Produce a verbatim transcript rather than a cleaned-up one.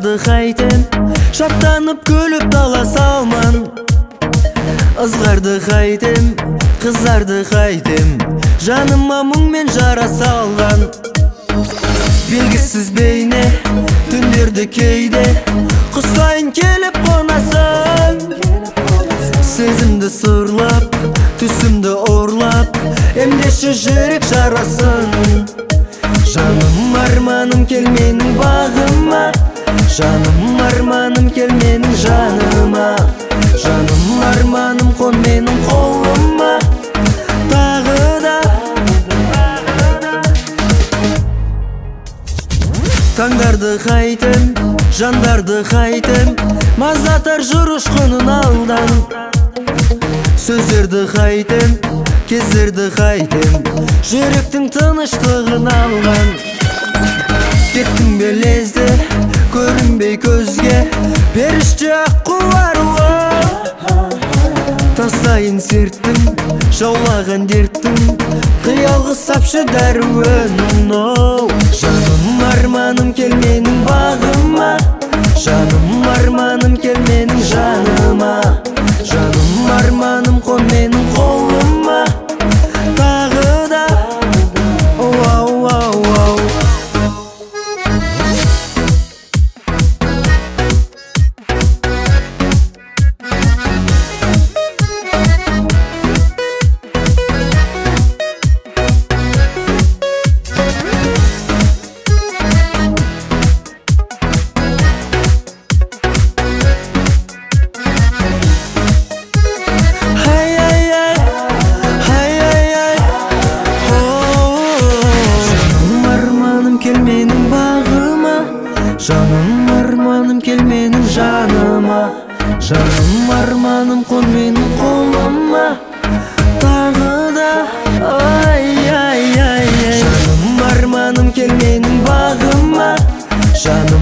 Таңдарды қайтем, шаттанып күліп дала салман. Ызғарды қайтем, қыздарды қайтем, жаныма мұңмен жара салған. Белгісіз бейне, түндерді кейде құстайын келіп қонасың. Сезімді сырлап, түсімді орлап, емдеші жүрек жарасын. Жаным арманым кел менің бағыма, жаным арманым кел менің жаныма, жаным арманым қон менің қолыма. Тағы да таңдарды қайтем, жандарды қайтем, маздатар жүр ұшқынын алдан. Сөздерді қайтем, кездерді қайтем, жүректің тыныштығын алған. Кеттің бе лезде, көрінбей көзге, періште аққуарлы. Тастайын серттің, жаулаған дерттің, қиялғы сапшы дәруін. Жаным арманым кел менің бағыма, жаным арманым кел менің жаныма, жаным арманым қон менің қолыма. Тағы да оу оу оу. Жаным арманым кел менің жаныма, жаным арманым қон менің қолыма. Тағы да ай ай ай ай. Жаным арманым кел менің бағыма, жаным